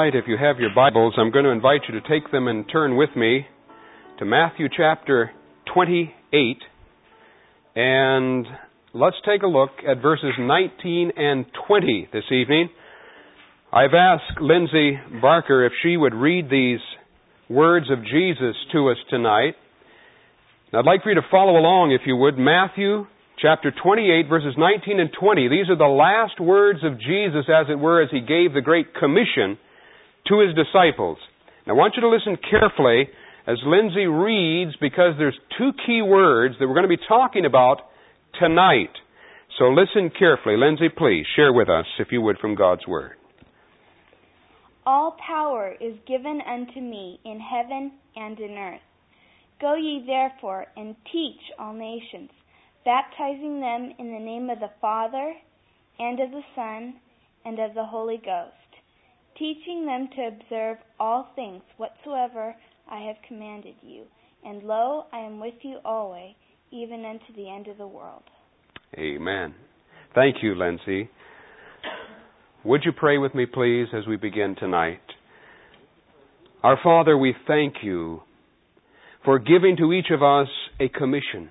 tonight, if you have your Bibles, I'm going to invite you to take them and turn with me to Matthew chapter 28. And let's take a look at verses 19 and 20 this evening. I've asked Lindsay Barker if she would read these words of Jesus to us tonight. And I'd like for you to follow along, if you would. Matthew chapter 28, verses 19 and 20. These are the last words of Jesus, as it were, as He gave the Great Commission to His disciples. Now, I want you to listen carefully as Lindsay reads, because there's two key words that we're going to be talking about tonight. So listen carefully. Lindsay, please share with us, if you would, from God's Word. All power is given unto me in heaven and in earth. Go ye therefore and teach all nations, baptizing them in the name of the Father, and of the Son, and of the Holy Ghost, teaching them to observe all things whatsoever I have commanded you. And lo, I am with you always, even unto the end of the world. Amen. Thank you, Lindsay. Would you pray with me, please, as we begin tonight? Our Father, we thank you for giving to each of us a commission,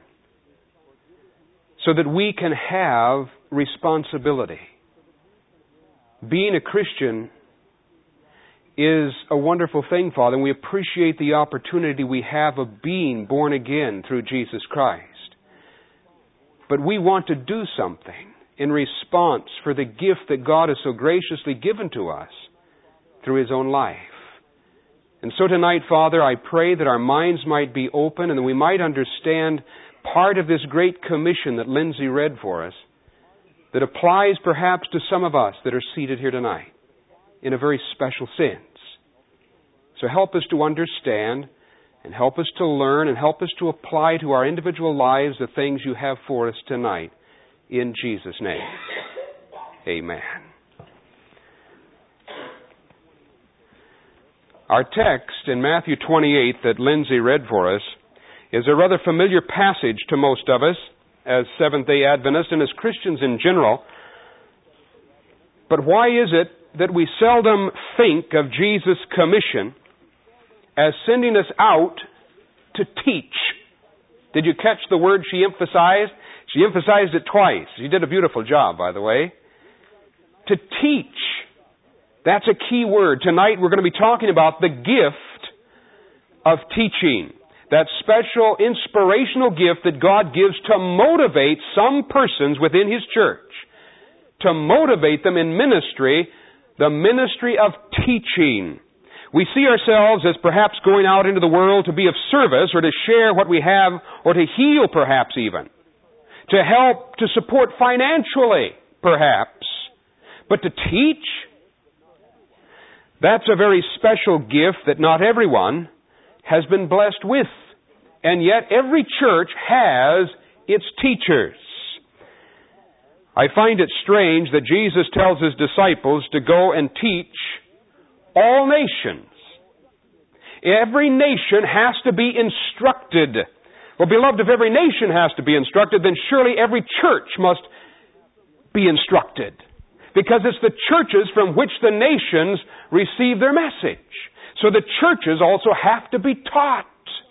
so that we can have responsibility. Being a Christian is a wonderful thing, Father, and we appreciate the opportunity we have of being born again through Jesus Christ. But we want to do something in response for the gift that God has so graciously given to us through His own life. And so tonight, Father, I pray that our minds might be open and that we might understand part of this great commission that Lindsay read for us, that applies perhaps to some of us that are seated here tonight in a very special sense. So help us to understand, and help us to learn, and help us to apply to our individual lives the things you have for us tonight. In Jesus' name, amen. Our text in Matthew 28 that Lindsay read for us is a rather familiar passage to most of us as Seventh-day Adventists and as Christians in general. But why is it that we seldom think of Jesus' commission as sending us out to teach? Did you catch the word she emphasized? She emphasized it twice. She did a beautiful job, by the way. To teach. That's a key word. Tonight we're going to be talking about the gift of teaching. That special inspirational gift that God gives to motivate some persons within His church. To motivate them in ministry, the ministry of teaching. We see ourselves as perhaps going out into the world to be of service or to share what we have or to heal perhaps even. To help, to support financially perhaps. But to teach, that's a very special gift that not everyone has been blessed with. And yet every church has its teachers. I find it strange that Jesus tells His disciples to go and teach all nations. Every nation has to be instructed. Well, beloved, if every nation has to be instructed, then surely every church must be instructed. Because it's the churches from which the nations receive their message. So the churches also have to be taught.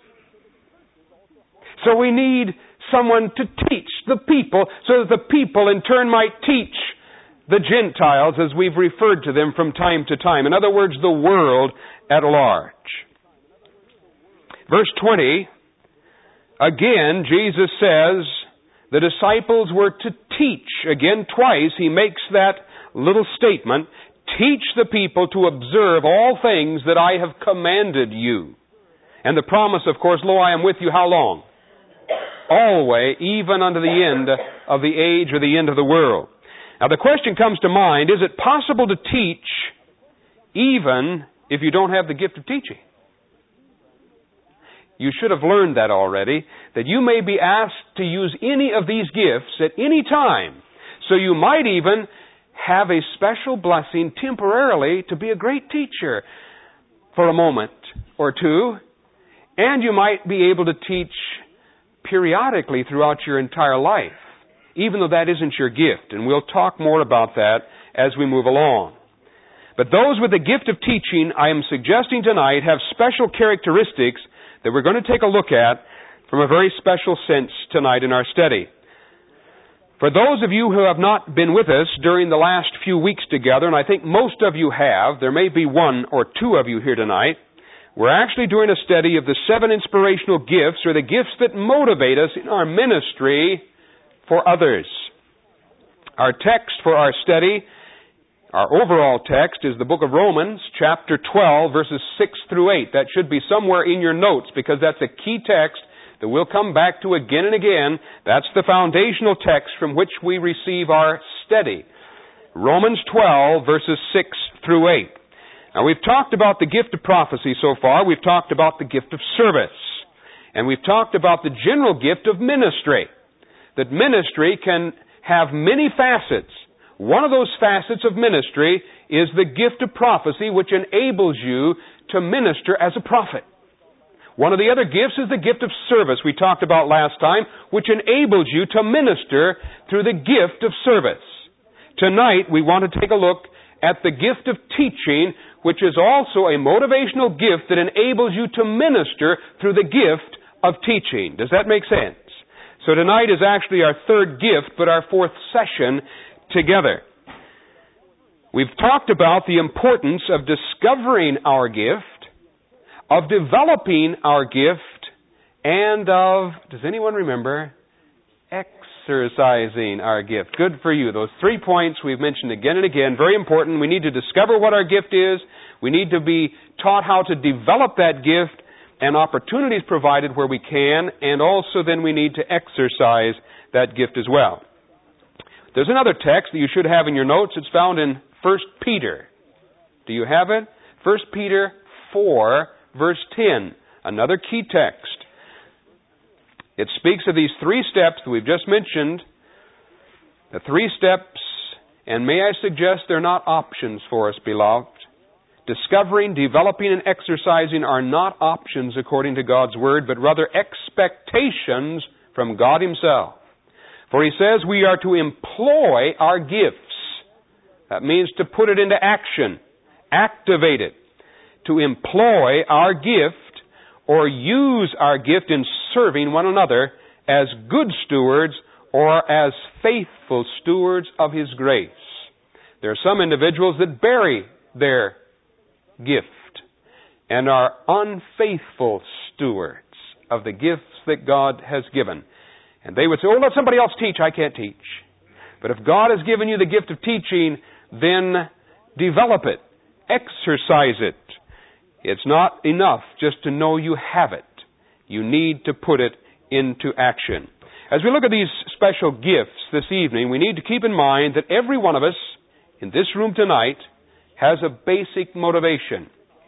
So we need someone to teach the people so that the people in turn might teach the Gentiles as we've referred to them from time to time. In other words, the world at large. Verse 20, again, Jesus says the disciples were to teach. Again, twice He makes that little statement, teach the people to observe all things that I have commanded you. And the promise, of course, lo, I am with you how long? Always, even unto the end of the age or the end of the world. Now the question comes to mind, is it possible to teach even if you don't have the gift of teaching? You should have learned that already, that you may be asked to use any of these gifts at any time. So you might even have a special blessing temporarily to be a great teacher for a moment or two. And you might be able to teach periodically throughout your entire life, even though that isn't your gift. And we'll talk more about that as we move along. But those with the gift of teaching, I am suggesting tonight, have special characteristics that we're going to take a look at from a very special sense tonight in our study. For those of you who have not been with us during the last few weeks together, and I think most of you have, there may be one or two of you here tonight, we're actually doing a study of the 7 inspirational gifts, or the gifts that motivate us in our ministry for others. Our text for our study, our overall text, is the book of Romans, chapter 12, verses 6 through 8. That should be somewhere in your notes, because that's a key text that we'll come back to again and again. That's the foundational text from which we receive our study. Romans 12, verses 6 through 8. Now, we've talked about the gift of prophecy so far. We've talked about the gift of service. And we've talked about the general gift of ministry. That ministry can have many facets. One of those facets of ministry is the gift of prophecy, which enables you to minister as a prophet. One of the other gifts is the gift of service we talked about last time, which enables you to minister through the gift of service. Tonight, we want to take a look at the gift of teaching, which is also a motivational gift that enables you to minister through the gift of teaching. Does that make sense? So tonight is actually our third gift, but our fourth session together. We've talked about the importance of discovering our gift, of developing our gift, and of, does anyone remember, exercising our gift. Good for you. Those 3 points we've mentioned again and again, very important. We need to discover what our gift is. We need to be taught how to develop that gift, and opportunities provided where we can, and also then we need to exercise that gift as well. There's another text that you should have in your notes. It's found in 1 Peter. Do you have it? 1 Peter 4, verse 10. Another key text. It speaks of these 3 steps that we've just mentioned. The 3 steps, and may I suggest they're not options for us, beloved. Discovering, developing, and exercising are not options according to God's Word, but rather expectations from God Himself. For He says we are to employ our gifts. That means to put it into action, activate it. To employ our gift or use our gift in serving one another as good stewards or as faithful stewards of His grace. There are some individuals that bury their gift and are unfaithful stewards of the gifts that God has given. And they would say, let somebody else teach, I can't teach. But if God has given you the gift of teaching, then develop it, exercise it. It's not enough just to know you have it. You need to put it into action. As we look at these special gifts this evening, we need to keep in mind that every one of us in this room tonight has a basic motivation.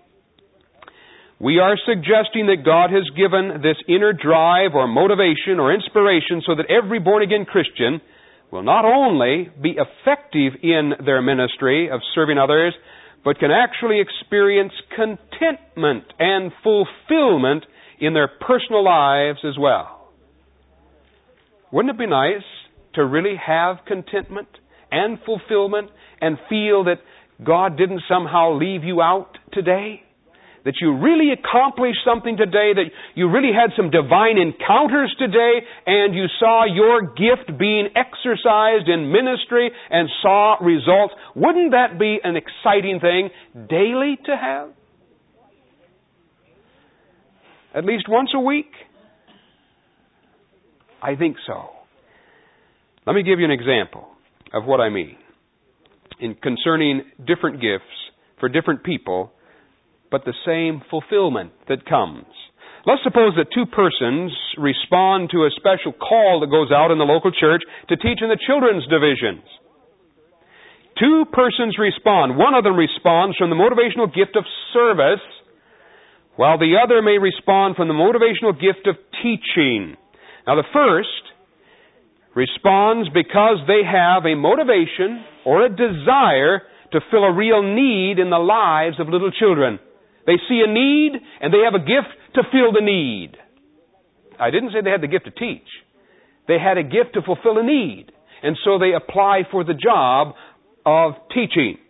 We are suggesting that God has given this inner drive or motivation or inspiration so that every born-again Christian will not only be effective in their ministry of serving others, but can actually experience contentment and fulfillment in their personal lives as well. Wouldn't it be nice to really have contentment and fulfillment and feel that God didn't somehow leave you out today? That you really accomplished something today, that you really had some divine encounters today, and you saw your gift being exercised in ministry and saw results. Wouldn't that be an exciting thing daily to have? At least once a week? I think so. Let me give you an example of what I mean in concerning different gifts for different people, but the same fulfillment that comes. Let's suppose that 2 persons respond to a special call that goes out in the local church to teach in the children's divisions. 2 persons respond. One of them responds from the motivational gift of service, while the other may respond from the motivational gift of teaching. Now, the first responds because they have a motivation or a desire to fill a real need in the lives of little children. They see a need, and they have a gift to fill the need. I didn't say they had the gift to teach. They had a gift to fulfill a need. And so they apply for the job of teaching.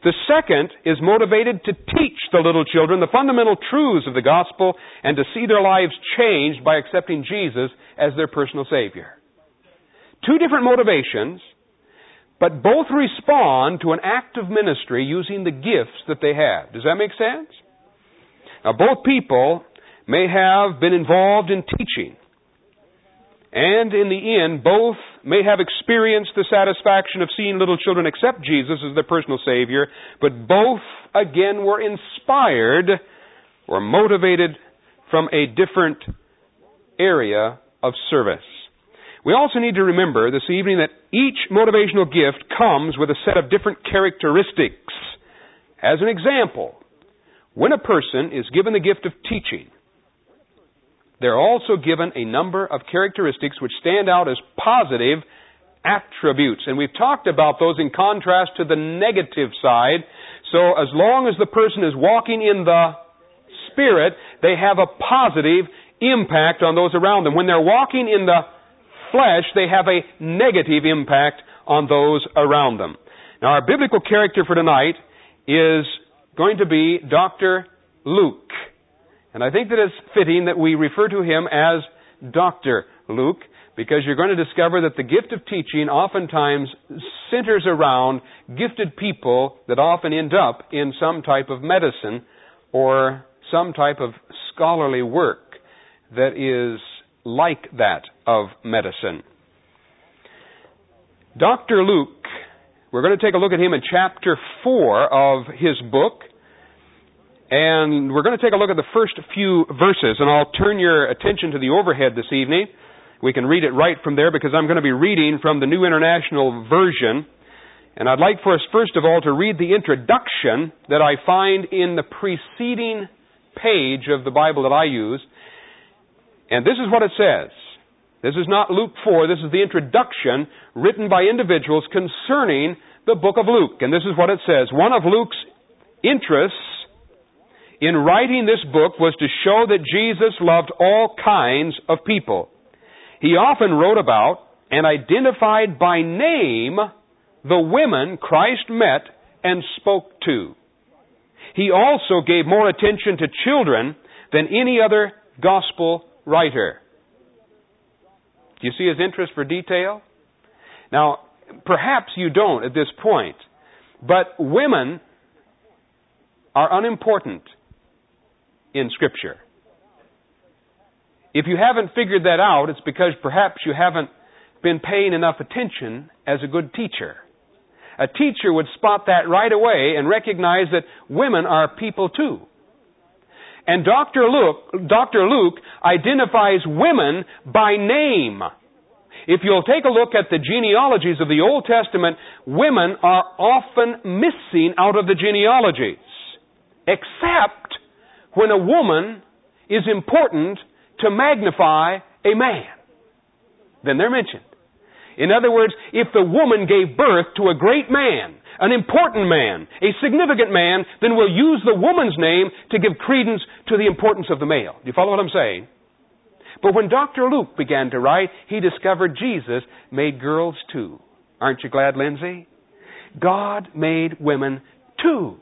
The second is motivated to teach the little children the fundamental truths of the gospel and to see their lives changed by accepting Jesus as their personal Savior. Two different motivations, but both respond to an act of ministry using the gifts that they have. Does that make sense? Now, both people may have been involved in teaching, and in the end, both may have experienced the satisfaction of seeing little children accept Jesus as their personal Savior, but both, again, were inspired or motivated from a different area of service. We also need to remember this evening that each motivational gift comes with a set of different characteristics. As an example, when a person is given the gift of teaching, they're also given a number of characteristics which stand out as positive attributes. And we've talked about those in contrast to the negative side. So as long as the person is walking in the Spirit, they have a positive impact on those around them. When they're walking in the flesh, they have a negative impact on those around them. Now, our biblical character for tonight is going to be Dr. Luke. And I think that it's fitting that we refer to him as Dr. Luke, because you're going to discover that the gift of teaching oftentimes centers around gifted people that often end up in some type of medicine or some type of scholarly work that is like that of medicine. Dr. Luke, we're going to take a look at him in chapter 4 of his book. And we're going to take a look at the first few verses, and I'll turn your attention to the overhead this evening. We can read it right from there because I'm going to be reading from the New International Version. And I'd like for us, first of all, to read the introduction that I find in the preceding page of the Bible that I use. And this is what it says. This is not Luke 4. This is the introduction written by individuals concerning the book of Luke. And this is what it says. One of Luke's interests in writing this book was to show that Jesus loved all kinds of people. He often wrote about and identified by name the women Christ met and spoke to. He also gave more attention to children than any other gospel writer. Do you see his interest for detail? Now, perhaps you don't at this point, but women are unimportant in Scripture. If you haven't figured that out, it's because perhaps you haven't been paying enough attention as a good teacher. A teacher would spot that right away and recognize that women are people too. And Dr. Luke identifies women by name. If you'll take a look at the genealogies of the Old Testament, women are often missing out of the genealogies, except when a woman is important to magnify a man. Then they're mentioned. In other words, if the woman gave birth to a great man, an important man, a significant man, then we'll use the woman's name to give credence to the importance of the male. Do you follow what I'm saying? But when Dr. Luke began to write, he discovered Jesus made girls too. Aren't you glad, Lindsay? God made women too.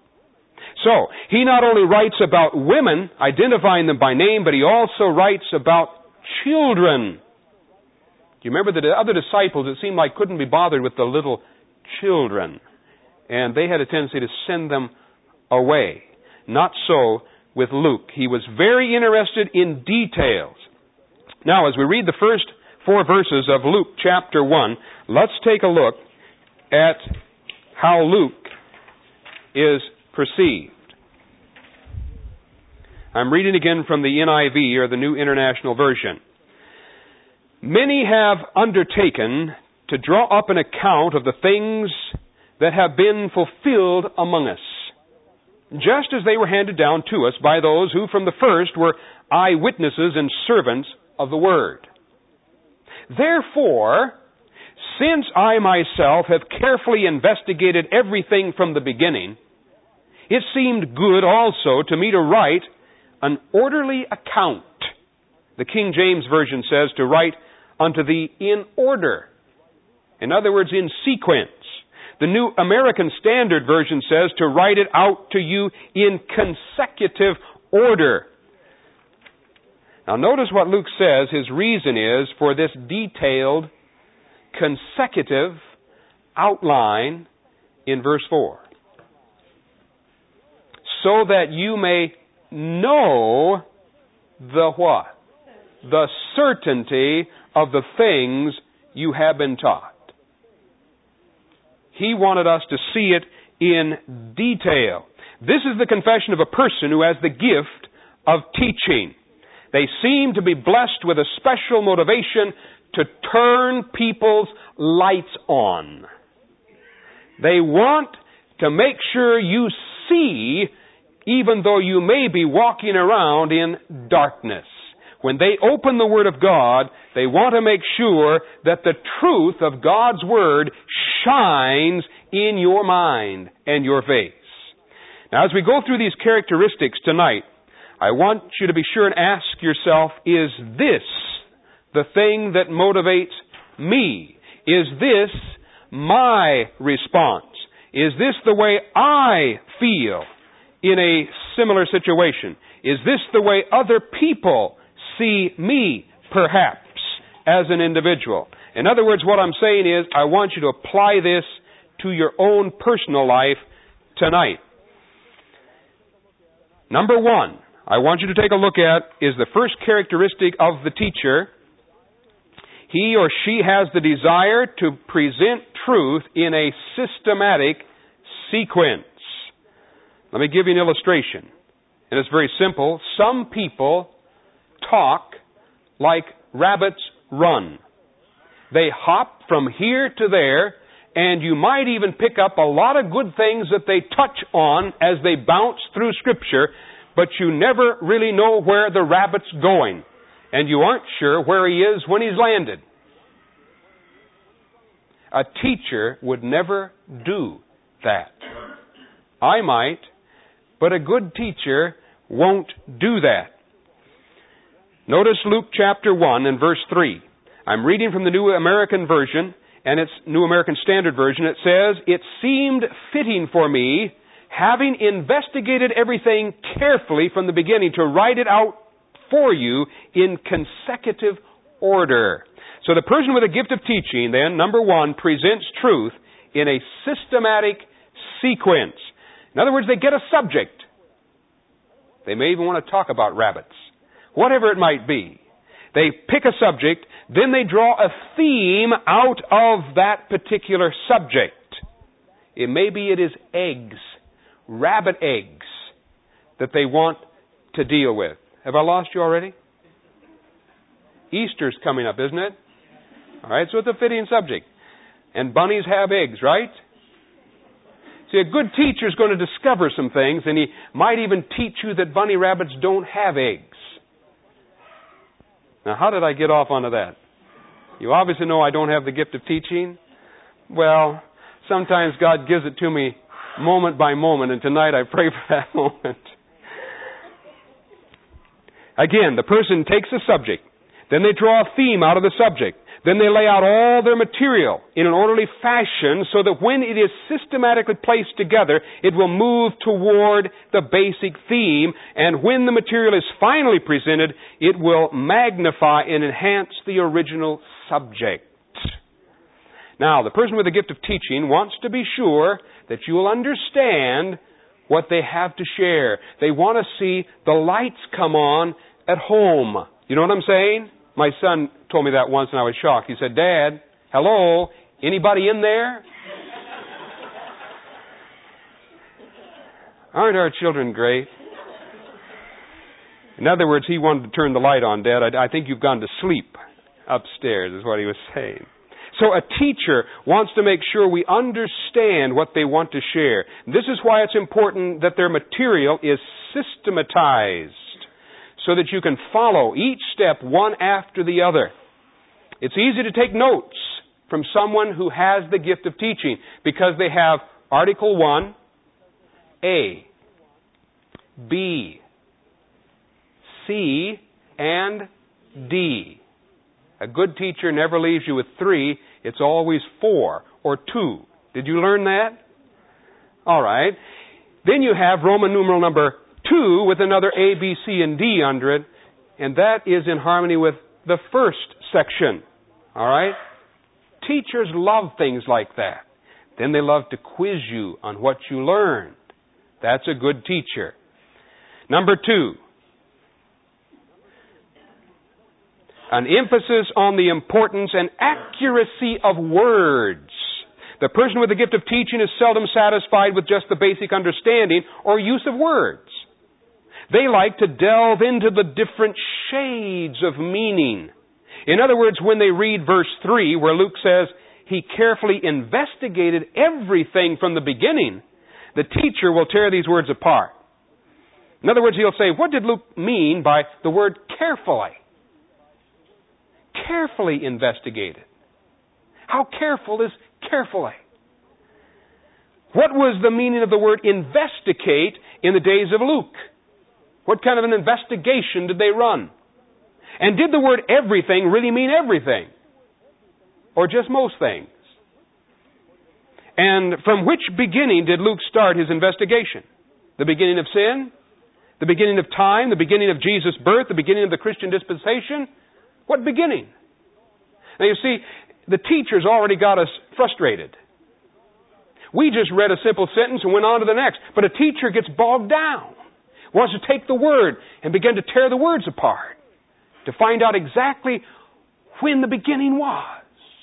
So, he not only writes about women, identifying them by name, but he also writes about children. Do you remember the other disciples, it seemed like, couldn't be bothered with the little children, and they had a tendency to send them away. Not so with Luke. He was very interested in details. Now, as we read the first 4 verses of Luke chapter 1, let's take a look at how Luke is perceived. I'm reading again from the NIV, or the New International Version. Many have undertaken to draw up an account of the things that have been fulfilled among us, just as they were handed down to us by those who from the first were eyewitnesses and servants of the Word. Therefore, since I myself have carefully investigated everything from the beginning, it seemed good also to me to write an orderly account. The King James Version says to write unto thee in order. In other words, in sequence, The New American Standard Version says to write it out to you in consecutive order. Now notice what Luke says his reason is for this detailed, consecutive outline in verse 4. So that you may know the what? The certainty of the things you have been taught. He wanted us to see it in detail. This is the confession of a person who has the gift of teaching. They seem to be blessed with a special motivation to turn people's lights on. They want to make sure you see, even though you may be walking around in darkness. When they open the Word of God, they want to make sure that the truth of God's Word shines in your mind and your face. Now, as we go through these characteristics tonight, I want you to be sure and ask yourself, is this the thing that motivates me? Is this my response? Is this the way I feel in a similar situation? Is this the way other people see me, perhaps, as an individual? In other words, what I'm saying is, I want you to apply this to your own personal life tonight. Number one, I want you to take a look at is the first characteristic of the teacher. He or she has the desire to present truth in a systematic sequence. Let me give you an illustration. And it's very simple. Some people talk like rabbits run. They hop from here to there, and you might even pick up a lot of good things that they touch on as they bounce through Scripture, but you never really know where the rabbit's going, and you aren't sure where he is when he's landed. A teacher would never do that. I might, but a good teacher won't do that. Notice Luke chapter 1 and verse 3. I'm reading from the New American Version, and it's New American Standard Version. It says, "It seemed fitting for me, having investigated everything carefully from the beginning, to write it out for you in consecutive order." So the person with a gift of teaching, then, number one, presents truth in a systematic sequence. In other words, they get a subject. They may even want to talk about rabbits. Whatever it might be. They pick a subject, then they draw a theme out of that particular subject. Maybe it is eggs, rabbit eggs, that they want to deal with. Have I lost you already? Easter's coming up, isn't it? All right, so it's a fitting subject. And bunnies have eggs, right? See, a good teacher is going to discover some things, and he might even teach you that bunny rabbits don't have eggs. Now, how did I get off onto that? You obviously know I don't have the gift of teaching. Well, sometimes God gives it to me moment by moment, and tonight I pray for that moment. Again, the person takes a subject, then they draw a theme out of the subject. Then they lay out all their material in an orderly fashion so that when it is systematically placed together, it will move toward the basic theme. And when the material is finally presented, it will magnify and enhance the original subject. Now, the person with the gift of teaching wants to be sure that you will understand what they have to share. They want to see the lights come on at home. You know what I'm saying? My son told me that once and I was shocked. He said, "Dad, hello, anybody in there?" Aren't our children great? In other words, he wanted to turn the light on, "Dad, I think you've gone to sleep upstairs," is what he was saying. So a teacher wants to make sure we understand what they want to share. This is why it's important that their material is systematized, so that you can follow each step one after the other. It's easy to take notes from someone who has the gift of teaching because they have Article 1, A, B, C, and D. A good teacher never leaves you with 3. It's always 4 or 2, Did you learn that? All right. Then you have Roman numeral number 2 with another A, B, C, and D under it, and that is in harmony with the first section. All right? Teachers love things like that. Then they love to quiz you on what you learned. That's a good teacher. Number 2, an emphasis on the importance and accuracy of words. The person with the gift of teaching is seldom satisfied with just the basic understanding or use of words. They like to delve into the different shades of meaning. In other words, when they read verse 3, where Luke says, he carefully investigated everything from the beginning, the teacher will tear these words apart. In other words, he'll say, what did Luke mean by the word carefully? Carefully investigated. How careful is carefully? What was the meaning of the word investigate in the days of Luke? What kind of an investigation did they run? And did the word everything really mean everything? Or just most things? And from which beginning did Luke start his investigation? The beginning of sin? The beginning of time? The beginning of Jesus' birth? The beginning of the Christian dispensation? What beginning? Now you see, the teacher's already got us frustrated. We just read a simple sentence and went on to the next. But a teacher gets bogged down. Wants to take the word and begin to tear the words apart to find out exactly when the beginning was.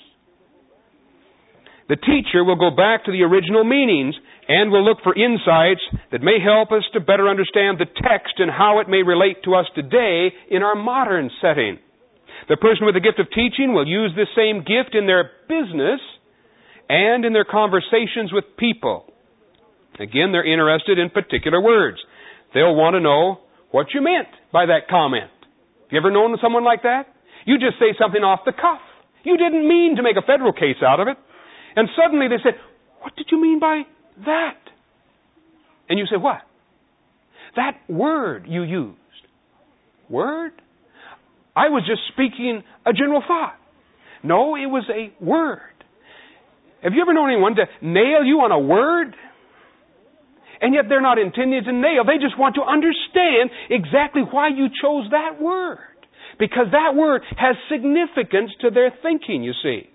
The teacher will go back to the original meanings and will look for insights that may help us to better understand the text and how it may relate to us today in our modern setting. The person with the gift of teaching will use this same gift in their business and in their conversations with people. Again, they're interested in particular words. They'll want to know what you meant by that comment. Have you ever known someone like that? You just say something off the cuff. You didn't mean to make a federal case out of it. And suddenly they said, what did you mean by that? And you say, what? That word you used. Word? I was just speaking a general thought. No, it was a word. Have you ever known anyone to nail you on a word? And yet they're not intending to nail. They just want to understand exactly why you chose that word. Because that word has significance to their thinking, you see.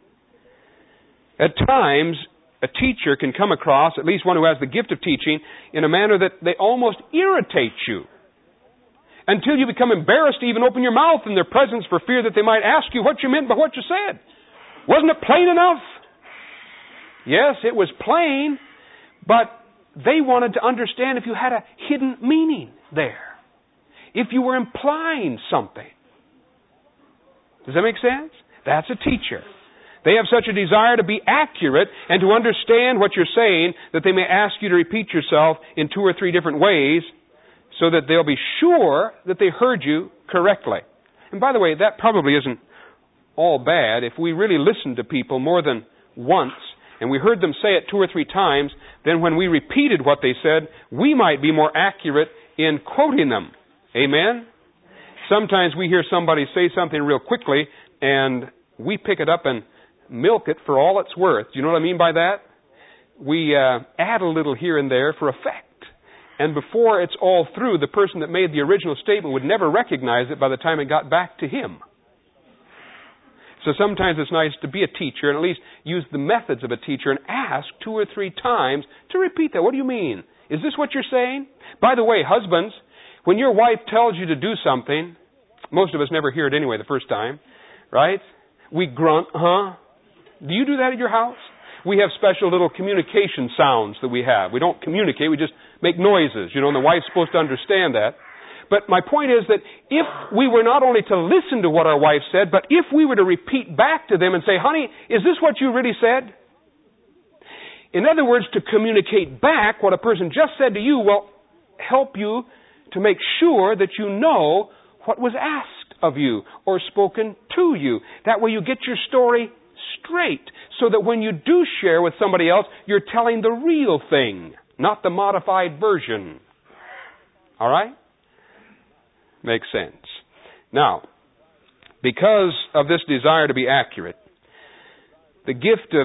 At times, a teacher can come across, at least one who has the gift of teaching, in a manner that they almost irritate you. Until you become embarrassed to even open your mouth in their presence for fear that they might ask you what you meant by what you said. Wasn't it plain enough? Yes, it was plain, but they wanted to understand if you had a hidden meaning there. If you were implying something. Does that make sense? That's a teacher. They have such a desire to be accurate and to understand what you're saying that they may ask you to repeat yourself in 2 or 3 different ways so that they'll be sure that they heard you correctly. And by the way, that probably isn't all bad. If we really listened to people more than once and we heard them say it 2 or 3 times, then when we repeated what they said, we might be more accurate in quoting them. Amen? Sometimes we hear somebody say something real quickly and we pick it up and milk it for all it's worth. Do you know what I mean by that? We add a little here and there for effect. And before it's all through, the person that made the original statement would never recognize it by the time it got back to him. So sometimes it's nice to be a teacher and at least use the methods of a teacher and ask 2 or 3 times to repeat that. What do you mean? Is this what you're saying? By the way, husbands, when your wife tells you to do something, most of us never hear it anyway the first time, right? We grunt, huh? Do you do that at your house? We have special little communication sounds that we have. We don't communicate, we just make noises, and the wife's supposed to understand that. But my point is that if we were not only to listen to what our wife said, but if we were to repeat back to them and say, honey, is this what you really said? In other words, to communicate back what a person just said to you will help you to make sure that you know what was asked of you or spoken to you. That way you get your story straight so that when you do share with somebody else, you're telling the real thing, not the modified version. All right? Makes sense. Now, because of this desire to be accurate, the gift of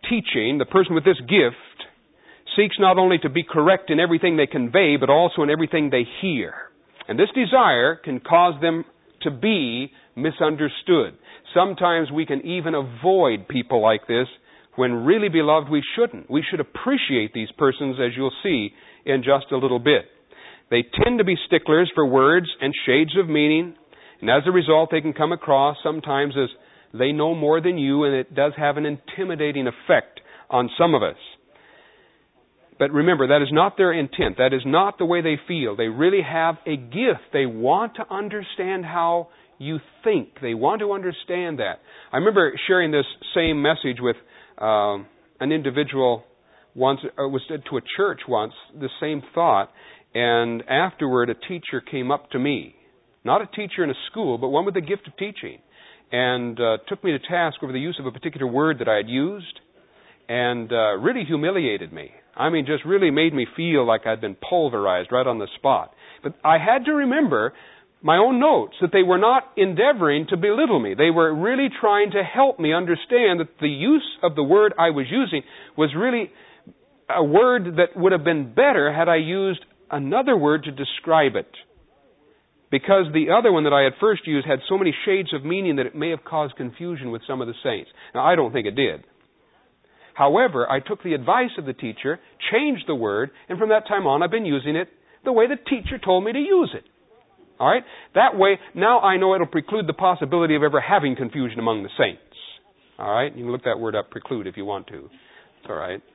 teaching, the person with this gift, seeks not only to be correct in everything they convey, but also in everything they hear. And this desire can cause them to be misunderstood. Sometimes we can even avoid people like this when really, beloved, we shouldn't. We should appreciate these persons, as you'll see in just a little bit. They tend to be sticklers for words and shades of meaning, and as a result, they can come across sometimes as they know more than you, and it does have an intimidating effect on some of us. But remember, that is not their intent. That is not the way they feel. They really have a gift. They want to understand how you think. They want to understand that. I remember sharing this same message with an individual once. It was to a church once, the same thought. And afterward, a teacher came up to me. Not a teacher in a school, but one with the gift of teaching. And took me to task over the use of a particular word that I had used. And really humiliated me. I mean, just really made me feel like I'd been pulverized right on the spot. But I had to remember my own notes, that they were not endeavoring to belittle me. They were really trying to help me understand that the use of the word I was using was really a word that would have been better had I used another word to describe it. Because the other one that I had first used had so many shades of meaning that it may have caused confusion with some of the saints. Now, I don't think it did. However, I took the advice of the teacher, changed the word, and from that time on I've been using it the way the teacher told me to use it. All right? That way, now I know it'll preclude the possibility of ever having confusion among the saints. All right? You can look that word up, preclude, if you want to. It's all right.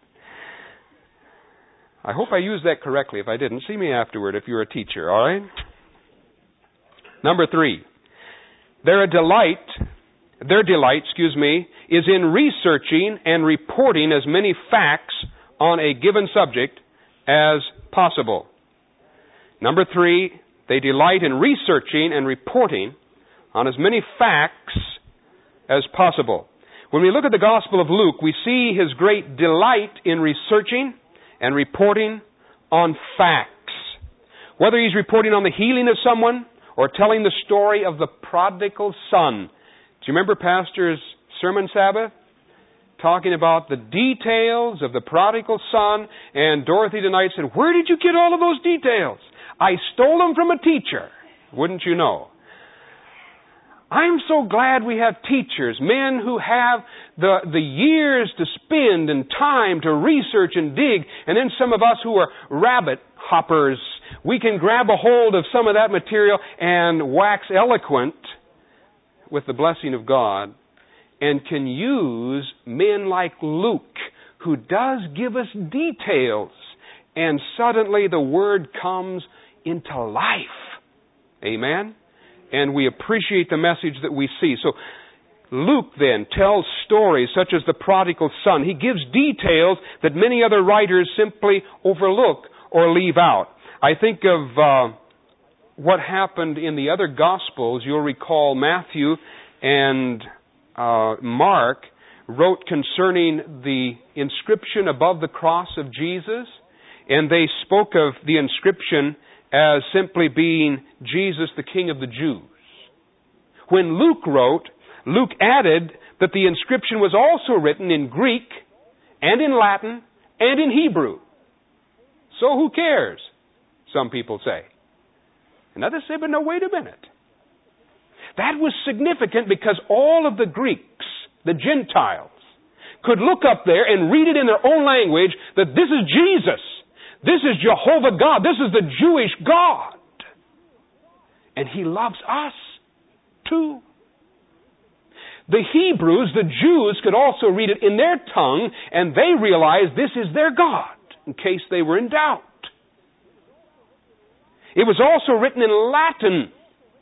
I hope I used that correctly. If I didn't, see me afterward if you're a teacher. All right? Number 3. Their delight, is in researching and reporting as many facts on a given subject as possible. Number 3, they delight in researching and reporting on as many facts as possible. When we look at the Gospel of Luke, we see his great delight in researching and reporting on facts. Whether he's reporting on the healing of someone or telling the story of the prodigal son. Do you remember Pastor's sermon Sabbath? Talking about the details of the prodigal son, and Dorothy tonight said, "Where did you get all of those details?" "I stole them from a teacher." Wouldn't you know? I'm so glad we have teachers, men who have the years to spend and time to research and dig, and then some of us who are rabbit hoppers, we can grab a hold of some of that material and wax eloquent with the blessing of God, and can use men like Luke, who does give us details, and suddenly the Word comes into life. Amen? And we appreciate the message that we see. So Luke then tells stories such as the prodigal son. He gives details that many other writers simply overlook or leave out. I think of what happened in the other Gospels. You'll recall Matthew and Mark wrote concerning the inscription above the cross of Jesus, and they spoke of the inscription as simply being Jesus, the King of the Jews. When Luke wrote, Luke added that the inscription was also written in Greek and in Latin and in Hebrew. So who cares? Some people say. And others say, but no, wait a minute. That was significant because all of the Greeks, the Gentiles, could look up there and read it in their own language that this is Jesus. This is Jehovah God. This is the Jewish God. And He loves us too. The Hebrews, the Jews, could also read it in their tongue, and they realized this is their God, in case they were in doubt. It was also written in Latin.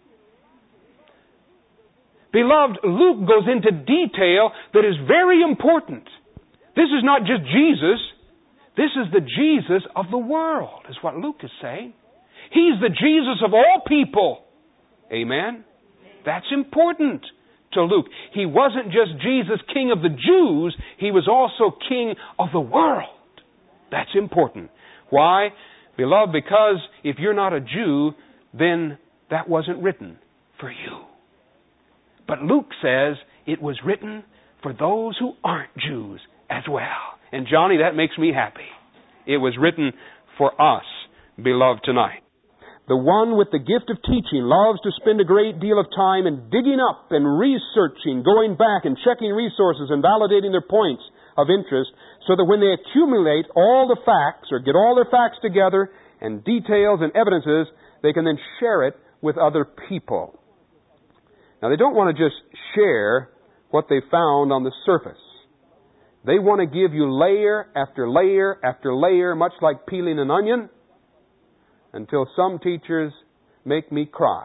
Beloved, Luke goes into detail that is very important. This is not just Jesus. This is the Jesus of the world, is what Luke is saying. He's the Jesus of all people. Amen? That's important to Luke. He wasn't just Jesus, King of the Jews. He was also King of the world. That's important. Why? Beloved, because if you're not a Jew, then that wasn't written for you. But Luke says it was written for those who aren't Jews as well. And Johnny, that makes me happy. It was written for us, beloved, tonight. The one with the gift of teaching loves to spend a great deal of time in digging up and researching, going back and checking resources and validating their points of interest, so that when they accumulate all the facts or get all their facts together and details and evidences, they can then share it with other people. Now, they don't want to just share what they found on the surface. They want to give you layer after layer after layer, much like peeling an onion, until some teachers make me cry.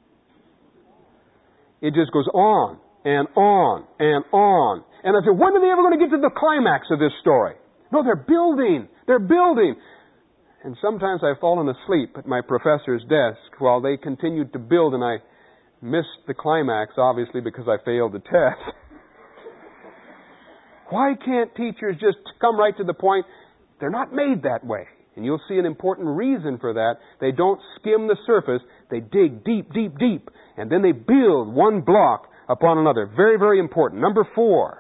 It just goes on and on and on. And I said, when are they ever going to get to the climax of this story? No, they're building. They're building. And sometimes I've fallen asleep at my professor's desk while they continued to build, and I missed the climax, obviously, because I failed the test. Why can't teachers just come right to the point? They're not made that way. And you'll see an important reason for that. They don't skim the surface. They dig deep, deep, deep. And then they build one block upon another. Very, very important. Number 4.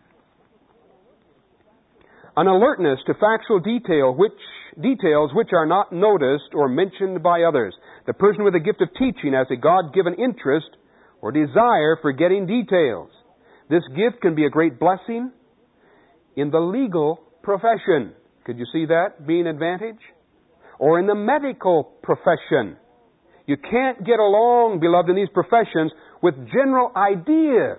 An alertness to factual details which are not noticed or mentioned by others. The person with the gift of teaching has a God-given interest or desire for getting details. This gift can be a great blessing in the legal profession. Could you see that being an advantage? Or in the medical profession. You can't get along, beloved, in these professions with general ideas.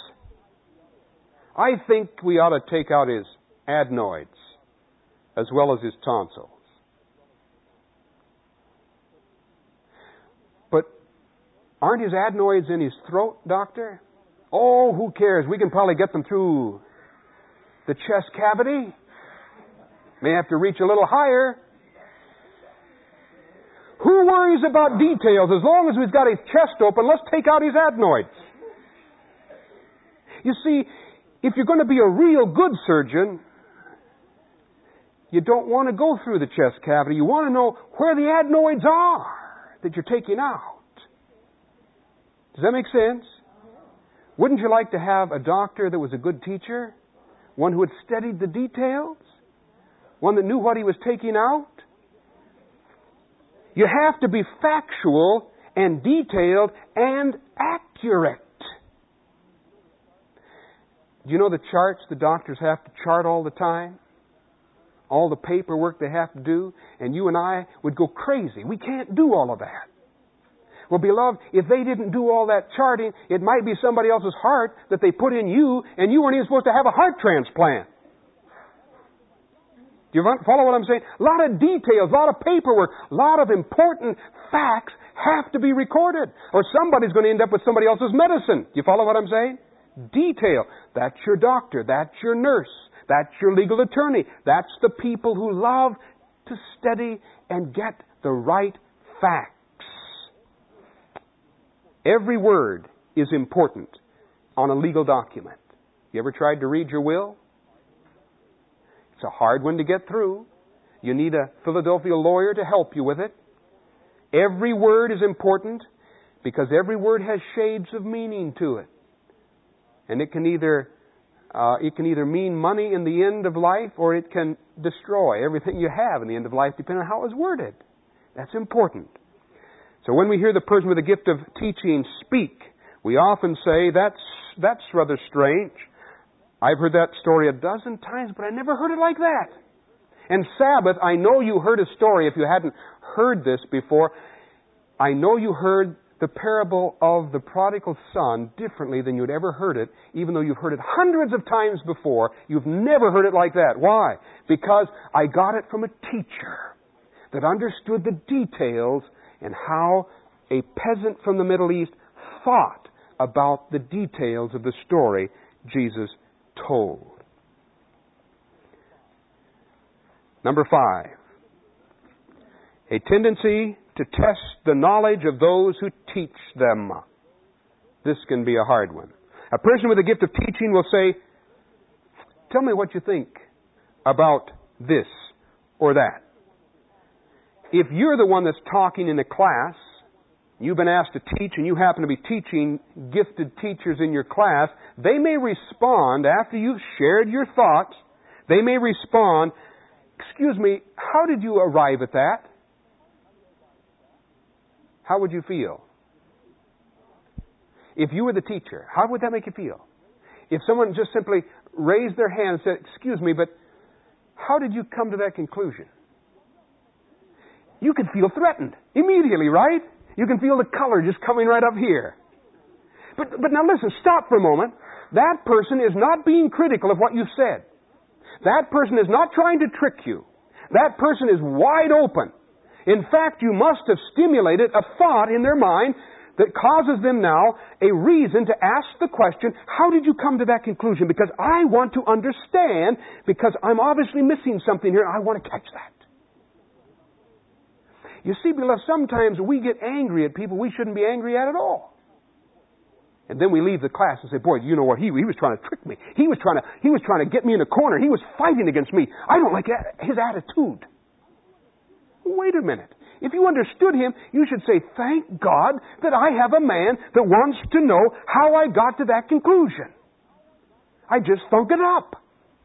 I think we ought to take out his adenoids as well as his tonsils. But aren't his adenoids in his throat, doctor? Oh, who cares? We can probably get them through the chest cavity. May have to reach a little higher. Who worries about details? As long as we've got his chest open, let's take out his adenoids. You see, if you're going to be a real good surgeon, you don't want to go through the chest cavity. You want to know where the adenoids are that you're taking out. Does that make sense? Wouldn't you like to have a doctor that was a good teacher? One who had studied the details? One that knew what he was taking out? You have to be factual and detailed and accurate. Do you know the charts the doctors have to chart all the time? All the paperwork they have to do? And you and I would go crazy. We can't do all of that. Well, beloved, if they didn't do all that charting, it might be somebody else's heart that they put in you, and you weren't even supposed to have a heart transplant. Do you follow what I'm saying? A lot of details, a lot of paperwork, a lot of important facts have to be recorded, or somebody's going to end up with somebody else's medicine. Do you follow what I'm saying? Detail. That's your doctor. That's your nurse. That's your legal attorney. That's the people who love to study and get the right facts. Every word is important on a legal document. You ever tried to read your will? It's a hard one to get through. You need a Philadelphia lawyer to help you with it. Every word is important because every word has shades of meaning to it. And it can either mean money in the end of life, or it can destroy everything you have in the end of life, depending on how it was worded. That's important. So when we hear the person with the gift of teaching speak, we often say, that's rather strange. I've heard that story a dozen times, but I never heard it like that. And Sabbath, I know you heard a story, if you hadn't heard this before, I know you heard the parable of the prodigal son differently than you'd ever heard it, even though you've heard it hundreds of times before. You've never heard it like that. Why? Because I got it from a teacher that understood the details and how a peasant from the Middle East thought about the details of the story Jesus told. Number 5. A tendency to test the knowledge of those who teach them. This can be a hard one. A person with a gift of teaching will say, tell me what you think about this or that. If you're the one that's talking in a class, you've been asked to teach and you happen to be teaching gifted teachers in your class, they may respond after you've shared your thoughts They may respond, "Excuse me, how did you arrive at that?" How would you feel? If you were the teacher, how would that make you feel? If someone just simply raised their hand and said, "Excuse me, but how did you come to that conclusion?" You could feel threatened immediately, right? You can feel the color just coming right up here. But now listen, stop for a moment. That person is not being critical of what you've said. That person is not trying to trick you. That person is wide open. In fact, you must have stimulated a thought in their mind that causes them now a reason to ask the question, how did you come to that conclusion? Because I want to understand, because I'm obviously missing something here. I want to catch that. You see, beloved, sometimes we get angry at people we shouldn't be angry at all. And then we leave the class and say, "Boy, you know what? He was trying to trick me. He was trying to get me in a corner. He was fighting against me. I don't like his attitude." Wait a minute. If you understood him, you should say, "Thank God that I have a man that wants to know how I got to that conclusion. I just thunk it up."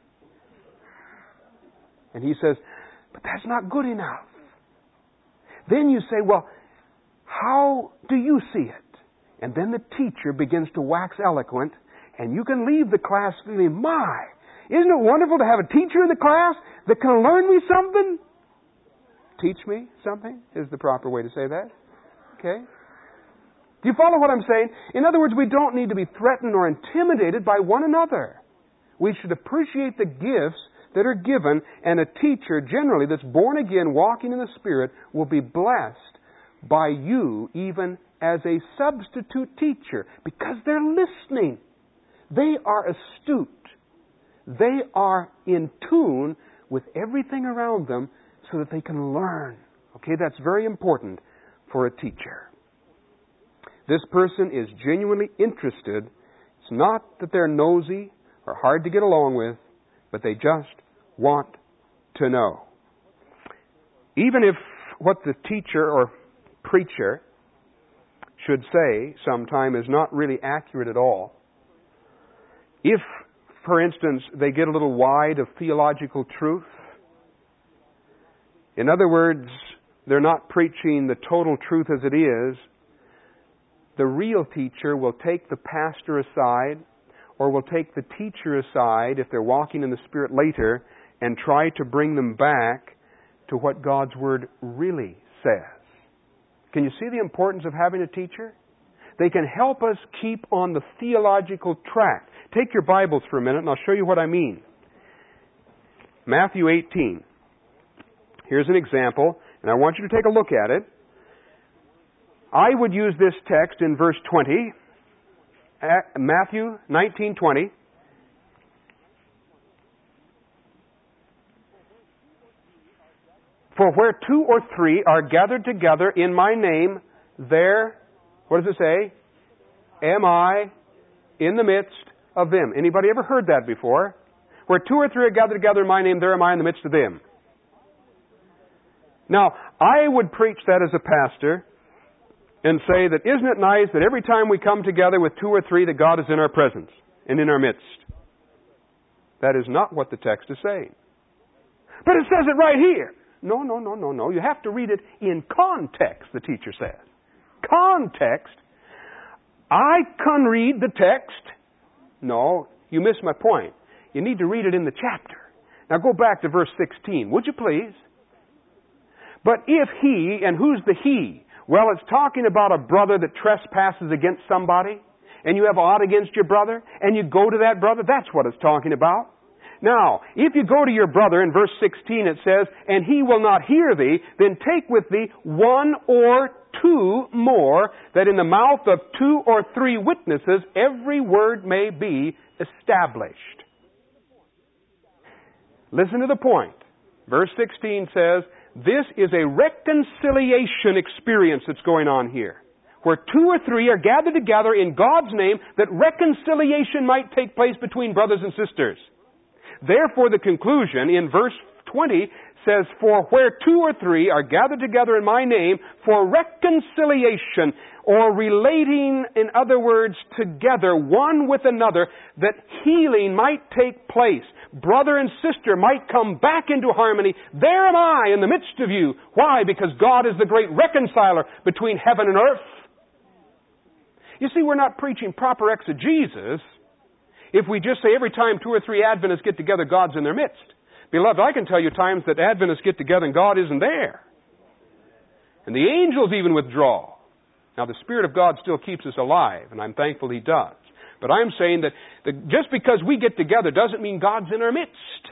And he says, "But that's not good enough." Then you say, "Well, how do you see it?" And then the teacher begins to wax eloquent, and you can leave the class feeling, "My, isn't it wonderful to have a teacher in the class that can learn me something?" Teach me something is the proper way to say that. Okay? Do you follow what I'm saying? In other words, we don't need to be threatened or intimidated by one another. We should appreciate the gifts that are given, and a teacher generally that's born again, walking in the Spirit, will be blessed by you even as a substitute teacher, because they're listening. They are astute. They are in tune with everything around them so that they can learn. Okay, that's very important for a teacher. This person is genuinely interested. It's not that they're nosy or hard to get along with, but they just want to know. Even if what the teacher or preacher should say sometime is not really accurate at all, if, for instance, they get a little wide of theological truth, in other words, they're not preaching the total truth as it is, the real teacher will take the pastor aside, or will take the teacher aside if they're walking in the Spirit later, and try to bring them back to what God's Word really says. Can you see the importance of having a teacher? They can help us keep on the theological track. Take your Bibles for a minute and I'll show you what I mean. Matthew 18. Here's an example, and I want you to take a look at it. I would use this text in verse 20, Matthew 19:20. For where 2 or 3 are gathered together in my name, there, what does it say? Am I in the midst of them. Anybody ever heard that before? Where 2 or 3 are gathered together in my name, there am I in the midst of them. Now, I would preach that as a pastor and say that isn't it nice that every time we come together with 2 or 3 that God is in our presence and in our midst? That is not what the text is saying. But it says it right here. No. You have to read it in context, the teacher says. Context. I can read the text. No, you missed my point. You need to read it in the chapter. Now go back to verse 16, would you please? But if he, and who's the he? Well, it's talking about a brother that trespasses against somebody, and you have aught against your brother, and you go to that brother. That's what it's talking about. Now, if you go to your brother, in verse 16 it says, and he will not hear thee, then take with thee 1 or 2 more, that in the mouth of 2 or 3 witnesses every word may be established. Listen to the point. Verse 16 says, this is a reconciliation experience that's going on here, where 2 or 3 are gathered together in God's name, that reconciliation might take place between brothers and sisters. Therefore, the conclusion in verse 20 says, "For where 2 or 3 are gathered together in my name for reconciliation," or relating, in other words, together one with another, that healing might take place. Brother and sister might come back into harmony. There am I in the midst of you. Why? Because God is the great reconciler between heaven and earth. You see, we're not preaching proper exegesis if we just say every time 2 or 3 Adventists get together, God's in their midst. Beloved, I can tell you times that Adventists get together and God isn't there. And the angels even withdraw. Now, the Spirit of God still keeps us alive, and I'm thankful He does. But I'm saying that just because we get together doesn't mean God's in our midst.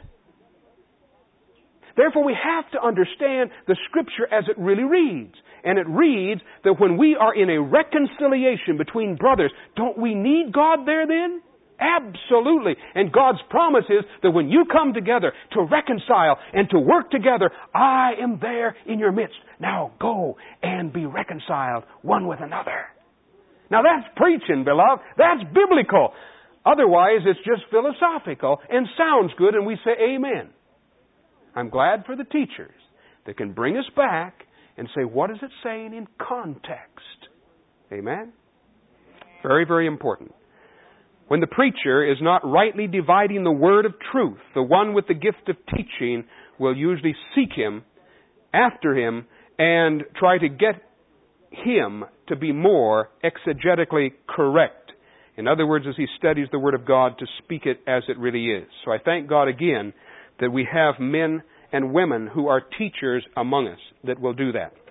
Therefore, we have to understand the Scripture as it really reads. And it reads that when we are in a reconciliation between brothers, don't we need God there then? Absolutely. And God's promise is that when you come together to reconcile and to work together, I am there in your midst. Now go and be reconciled one with another. Now that's preaching, beloved. That's biblical. Otherwise, it's just philosophical and sounds good and we say amen. I'm glad for the teachers that can bring us back and say, what is it saying in context? Amen? Very, very important. When the preacher is not rightly dividing the word of truth, the one with the gift of teaching will usually seek him, after him, and try to get him to be more exegetically correct. In other words, as he studies the Word of God, to speak it as it really is. So I thank God again that we have men and women who are teachers among us that will do that.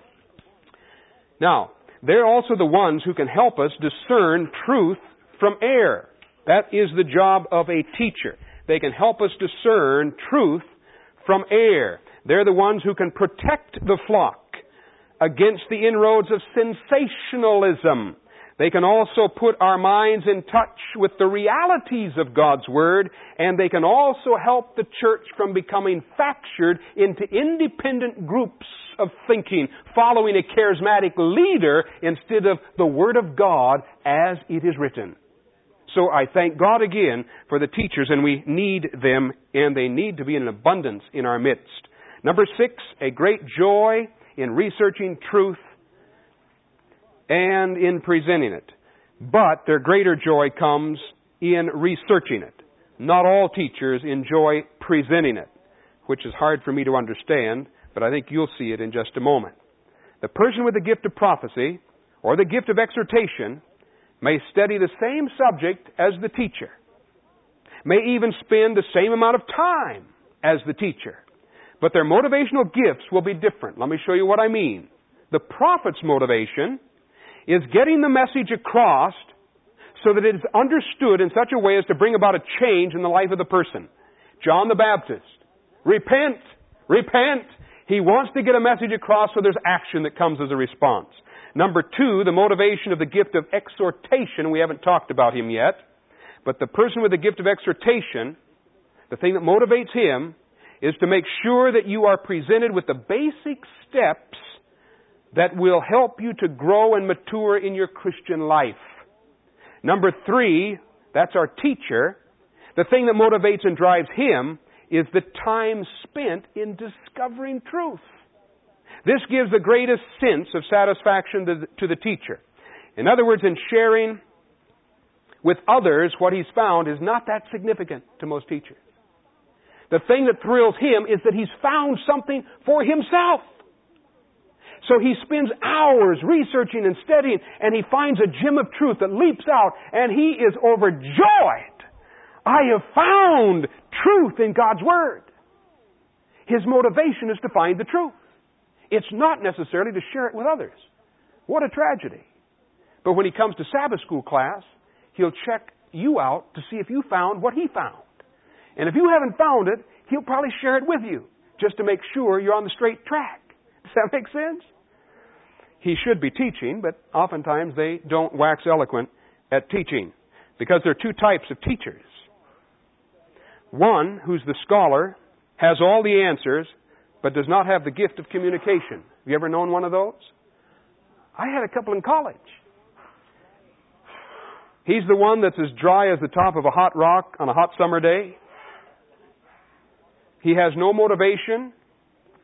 Now, they're also the ones who can help us discern truth from error. That is the job of a teacher. They can help us discern truth from error. They're the ones who can protect the flock against the inroads of sensationalism. They can also put our minds in touch with the realities of God's Word, and they can also help the church from becoming fractured into independent groups of thinking, following a charismatic leader instead of the Word of God as it is written. So I thank God again for the teachers, and we need them, and they need to be in abundance in our midst. Number 6, a great joy in researching truth and in presenting it. But their greater joy comes in researching it. Not all teachers enjoy presenting it, which is hard for me to understand, but I think you'll see it in just a moment. The person with the gift of prophecy or the gift of exhortation may study the same subject as the teacher, may even spend the same amount of time as the teacher, but their motivational gifts will be different. Let me show you what I mean. The prophet's motivation is getting the message across so that it is understood in such a way as to bring about a change in the life of the person. John the Baptist, repent, repent. He wants to get a message across so there's action that comes as a response. Number 2, the motivation of the gift of exhortation. We haven't talked about him yet. But the person with the gift of exhortation, the thing that motivates him is to make sure that you are presented with the basic steps that will help you to grow and mature in your Christian life. Number 3, that's our teacher. The thing that motivates and drives him is the time spent in discovering truth. This gives the greatest sense of satisfaction to the teacher. In other words, in sharing with others what he's found is not that significant to most teachers. The thing that thrills him is that he's found something for himself. So he spends hours researching and studying, and he finds a gem of truth that leaps out, and he is overjoyed. I have found truth in God's Word. His motivation is to find the truth. It's not necessarily to share it with others. What a tragedy. But when he comes to Sabbath school class, he'll check you out to see if you found what he found. And if you haven't found it, he'll probably share it with you, just to make sure you're on the straight track. Does that make sense? He should be teaching, but oftentimes they don't wax eloquent at teaching, because there are 2 types of teachers. One, who's the scholar, has all the answers, but does not have the gift of communication. Have you ever known one of those? I had a couple in college. He's the one that's as dry as the top of a hot rock on a hot summer day. He has no motivation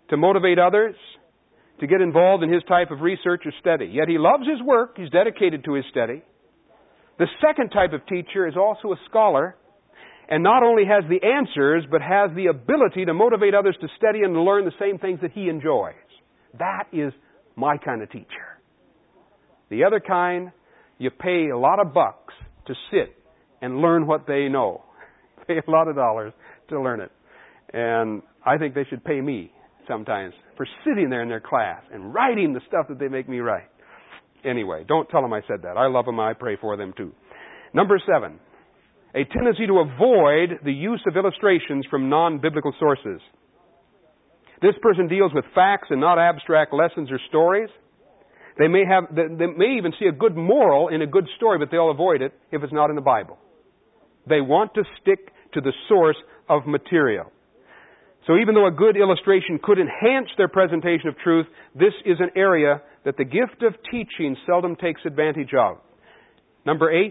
to motivate others to get involved in his type of research or study. Yet he loves his work. He's dedicated to his study. The second type of teacher is also a scholar, and not only has the answers, but has the ability to motivate others to study and to learn the same things that he enjoys. That is my kind of teacher. The other kind, you pay a lot of bucks to sit and learn what they know. Pay a lot of dollars to learn it. And I think they should pay me sometimes for sitting there in their class and writing the stuff that they make me write. Anyway, don't tell them I said that. I love them. I pray for them too. Number 7, a tendency to avoid the use of illustrations from non-biblical sources. This person deals with facts and not abstract lessons or stories. They may even see a good moral in a good story, but they'll avoid it if it's not in the Bible. They want to stick to the source of material. So even though a good illustration could enhance their presentation of truth, this is an area that the gift of teaching seldom takes advantage of. Number 8,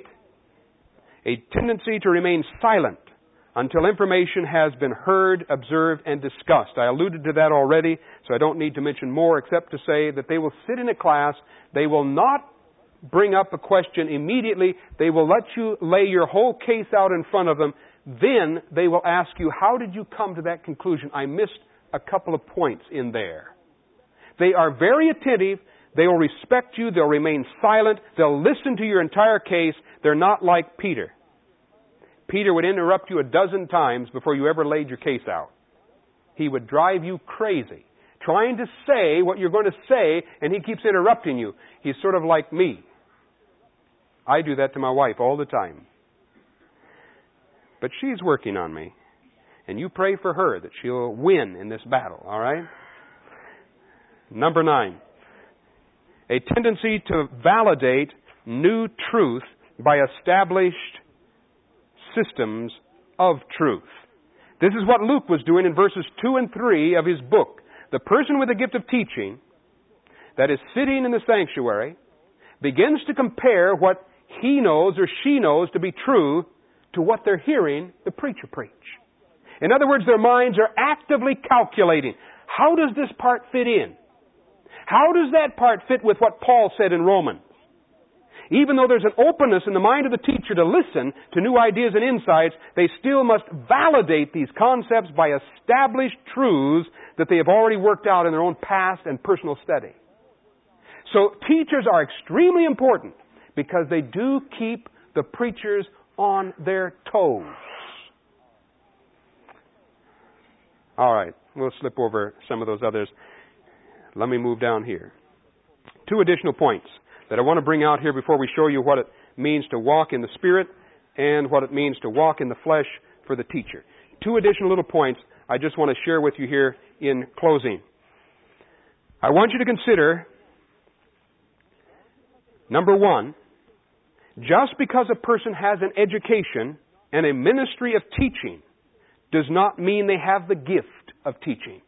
a tendency to remain silent until information has been heard, observed, and discussed. I alluded to that already, so I don't need to mention more except to say that they will sit in a class, they will not bring up a question immediately, they will let you lay your whole case out in front of them. Then they will ask you, how did you come to that conclusion? I missed a couple of points in there. They are very attentive. They will respect you. They'll remain silent. They'll listen to your entire case. They're not like Peter. Peter would interrupt you a dozen times before you ever laid your case out. He would drive you crazy, trying to say what you're going to say, and he keeps interrupting you. He's sort of like me. I do that to my wife all the time. But she's working on me. And you pray for her that she'll win in this battle, all right? Number 9, a tendency to validate new truth by established systems of truth. This is what Luke was doing in verses 2 and 3 of his book. The person with the gift of teaching that is sitting in the sanctuary begins to compare what he knows or she knows to be true to what they're hearing the preacher preach. In other words, their minds are actively calculating. How does this part fit in? How does that part fit with what Paul said in Romans? Even though there's an openness in the mind of the teacher to listen to new ideas and insights, they still must validate these concepts by established truths that they have already worked out in their own past and personal study. So teachers are extremely important because they do keep the preachers on their toes. All right, we'll slip over some of those others. Let me move down here. 2 additional points that I want to bring out here before we show you what it means to walk in the Spirit and what it means to walk in the flesh for the teacher. 2 additional little points I just want to share with you here in closing. I want you to consider, number 1, just because a person has an education and a ministry of teaching does not mean they have the gift of teaching.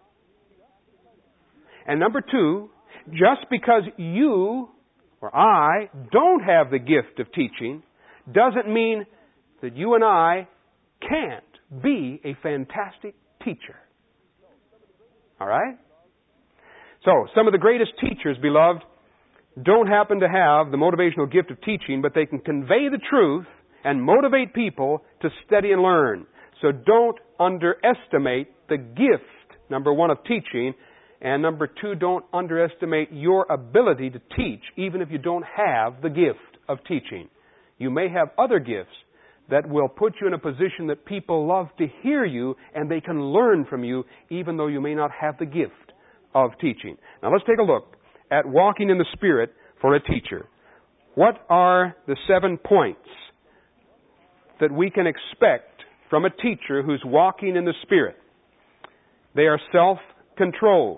And number 2, just because you or I don't have the gift of teaching doesn't mean that you and I can't be a fantastic teacher. All right? So, some of the greatest teachers, beloved, don't happen to have the motivational gift of teaching, but they can convey the truth and motivate people to study and learn. So don't underestimate the gift, number 1, of teaching, and number 2, don't underestimate your ability to teach, even if you don't have the gift of teaching. You may have other gifts that will put you in a position that people love to hear you and they can learn from you, even though you may not have the gift of teaching. Now let's take a look at walking in the Spirit for a teacher. What are the 7 points that we can expect from a teacher who's walking in the Spirit? They are self-controlled.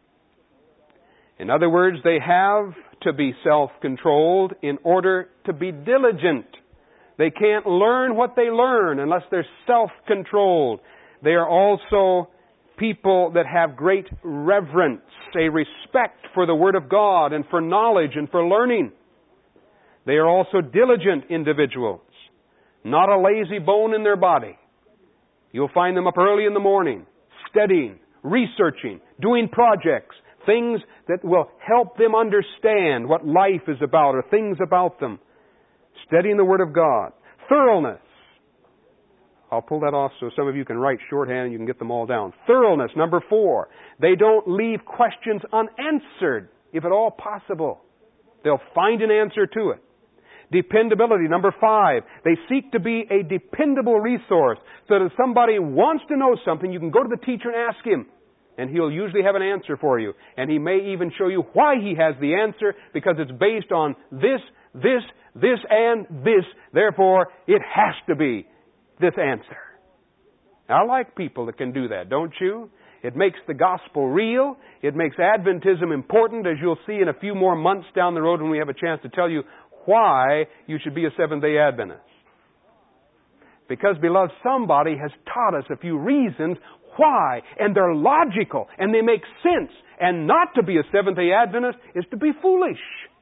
In other words, they have to be self-controlled in order to be diligent. They can't learn what they learn unless they're self-controlled. They are also people that have great reverence, a respect for the Word of God and for knowledge and for learning. They are also diligent individuals, not a lazy bone in their body. You'll find them up early in the morning, studying, researching, doing projects, things that will help them understand what life is about or things about them. Studying the Word of God. Thoroughness. I'll pull that off so some of you can write shorthand and you can get them all down. Thoroughness, number 4. They don't leave questions unanswered, if at all possible. They'll find an answer to it. Dependability, number 5. They seek to be a dependable resource, so that if somebody wants to know something, you can go to the teacher and ask him, and he'll usually have an answer for you. And he may even show you why he has the answer, because it's based on this, and this. Therefore, it has to be this answer. I like people that can do that, don't you? It makes the gospel real. It makes Adventism important, as you'll see in a few more months down the road when we have a chance to tell you why you should be a Seventh-day Adventist. Because, beloved, somebody has taught us a few reasons why, and they're logical, and they make sense. And not to be a Seventh-day Adventist is to be foolish.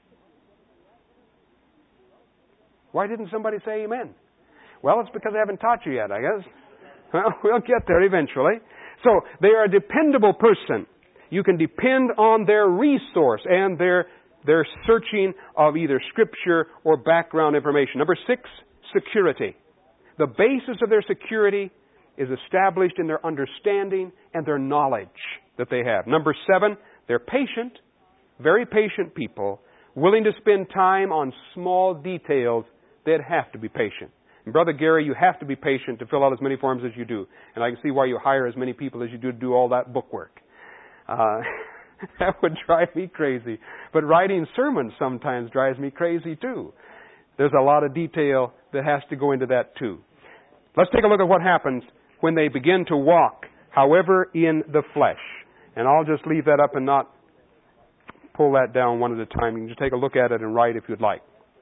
Why didn't somebody say amen? Well, it's because I haven't taught you yet, I guess. Well, we'll get there eventually. So, they are a dependable person. You can depend on their resource and their searching of either Scripture or background information. Number 6, security. The basis of their security is established in their understanding and their knowledge that they have. Number 7, they're patient, very patient people, willing to spend time on small details that have to be patient. And Brother Gary, you have to be patient to fill out as many forms as you do. And I can see why you hire as many people as you do to do all that bookwork. That would drive me crazy. But writing sermons sometimes drives me crazy too. There's a lot of detail that has to go into that too. Let's take a look at what happens when they begin to walk, however, in the flesh. And I'll just leave that up and not pull that down one at a time. You can just take a look at it and write if you'd like.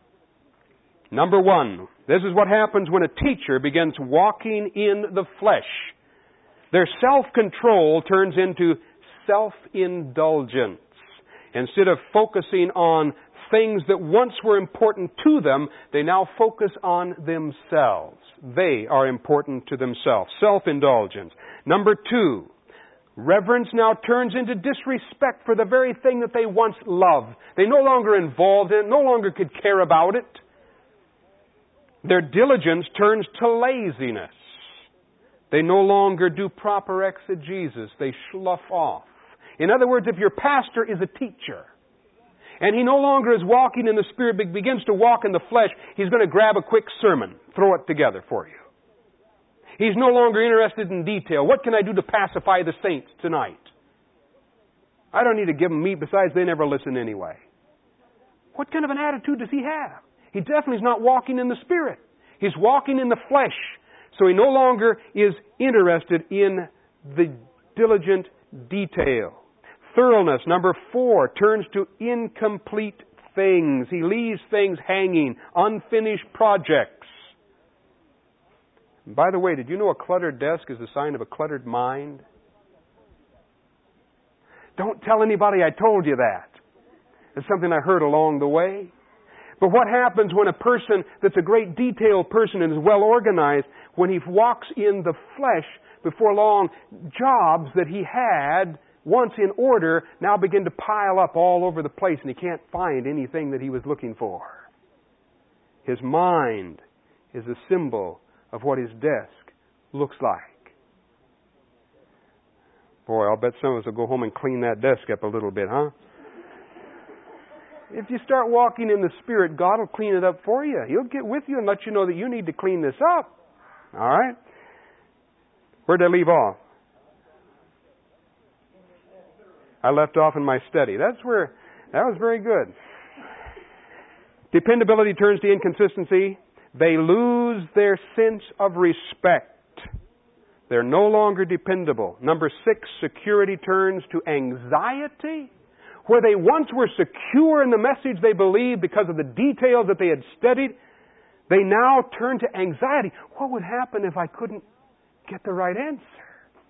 Number 1, this is what happens when a teacher begins walking in the flesh. Their self-control turns into self-indulgence. Instead of focusing on things that once were important to them, they now focus on themselves. They are important to themselves. Self-indulgence. Number 2, reverence now turns into disrespect for the very thing that they once loved. They no longer involved in it, no longer could care about it. Their diligence turns to laziness. They no longer do proper exegesis. They slough off. In other words, if your pastor is a teacher, and he no longer is walking in the Spirit, but begins to walk in the flesh, he's going to grab a quick sermon, throw it together for you. He's no longer interested in detail. What can I do to pacify the saints tonight? I don't need to give them meat, besides they never listen anyway. What kind of an attitude does he have? He definitely is not walking in the Spirit. He's walking in the flesh. So he no longer is interested in the diligent detail. Thoroughness, number 4, turns to incomplete things. He leaves things hanging, unfinished projects. And by the way, did you know a cluttered desk is a sign of a cluttered mind? Don't tell anybody I told you that. It's something I heard along the way. But what happens when a person that's a great detailed person and is well organized, when he walks in the flesh, before long, jobs that he had once in order now begin to pile up all over the place, and he can't find anything that he was looking for. His mind is a symbol of what his desk looks like. Boy, I'll bet some of us will go home and clean that desk up a little bit, huh? If you start walking in the Spirit, God will clean it up for you. He'll get with you and let you know that you need to clean this up. All right? Where did I leave off? I left off in my study. That was very good. Dependability turns to inconsistency. They lose their sense of respect. They're no longer dependable. Number 6, security turns to anxiety. Where they once were secure in the message they believed because of the details that they had studied, they now turn to anxiety. What would happen if I couldn't get the right answer?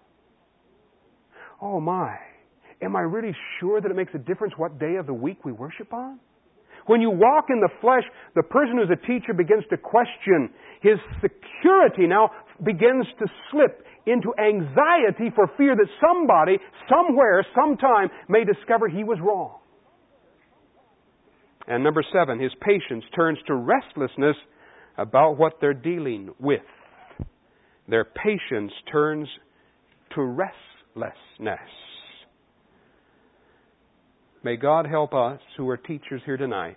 Oh my. Am I really sure that it makes a difference what day of the week we worship on? When you walk in the flesh, the person who's a teacher begins to question. His security now begins to slip into anxiety for fear that somebody, somewhere, sometime may discover he was wrong. And number 7, his patience turns to restlessness about what they're dealing with. Their patience turns to restlessness. May God help us who are teachers here tonight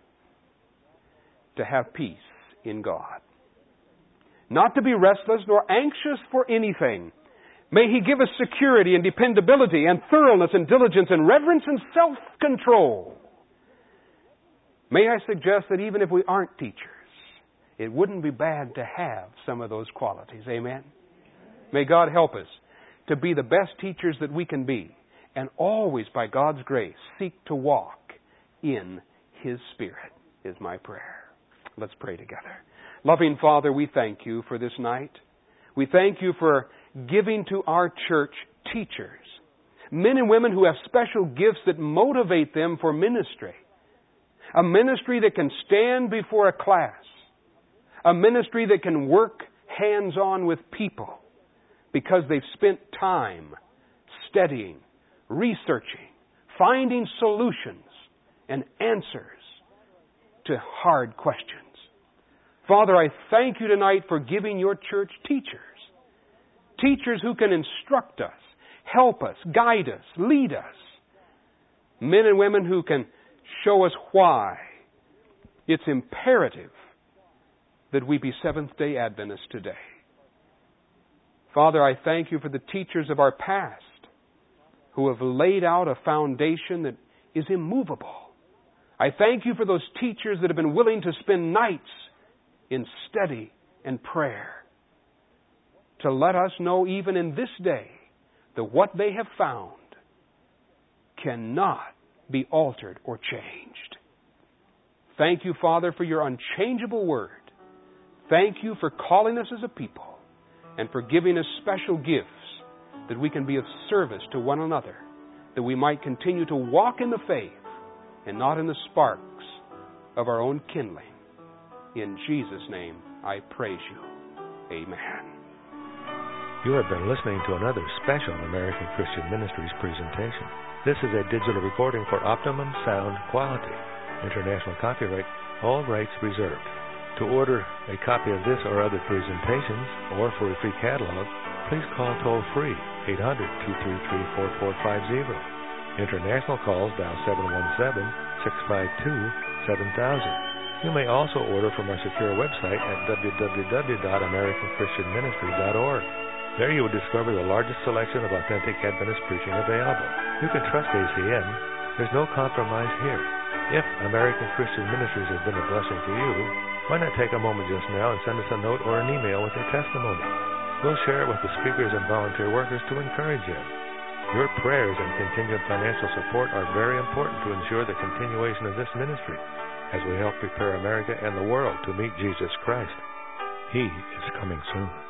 to have peace in God. Not to be restless nor anxious for anything. May He give us security and dependability and thoroughness and diligence and reverence and self-control. May I suggest that even if we aren't teachers, it wouldn't be bad to have some of those qualities. Amen? May God help us to be the best teachers that we can be, and always, by God's grace, seek to walk in His Spirit, is my prayer. Let's pray together. Loving Father, we thank You for this night. We thank You for giving to our church teachers, men and women who have special gifts that motivate them for ministry. A ministry that can stand before a class. A ministry that can work hands-on with people because they've spent time studying, researching, finding solutions and answers to hard questions. Father, I thank You tonight for giving Your church teachers. Teachers who can instruct us, help us, guide us, lead us. Men and women who can show us why it's imperative that we be Seventh-day Adventists today. Father, I thank You for the teachers of our past who have laid out a foundation that is immovable. I thank You for those teachers that have been willing to spend nights in study and prayer to let us know even in this day that what they have found cannot be altered or changed. Thank You, Father, for Your unchangeable Word. Thank You for calling us as a people and for giving us special gifts that we can be of service to one another, that we might continue to walk in the faith and not in the sparks of our own kindling. In Jesus' name, I praise You. Amen. You have been listening to another special American Christian Ministries presentation. This is a digital recording for optimum sound quality. International copyright, all rights reserved. To order a copy of this or other presentations, or for a free catalog, please call toll-free 800-233-4450. International calls dial 717-652-7000. You may also order from our secure website at www.americanchristianministry.org. There you will discover the largest selection of authentic Adventist preaching available. You can trust ACN. There's no compromise here. If American Christian Ministries has been a blessing to you, why not take a moment just now and send us a note or an email with your testimony? We'll share it with the speakers and volunteer workers to encourage you. Your prayers and continued financial support are very important to ensure the continuation of this ministry as we help prepare America and the world to meet Jesus Christ. He is coming soon.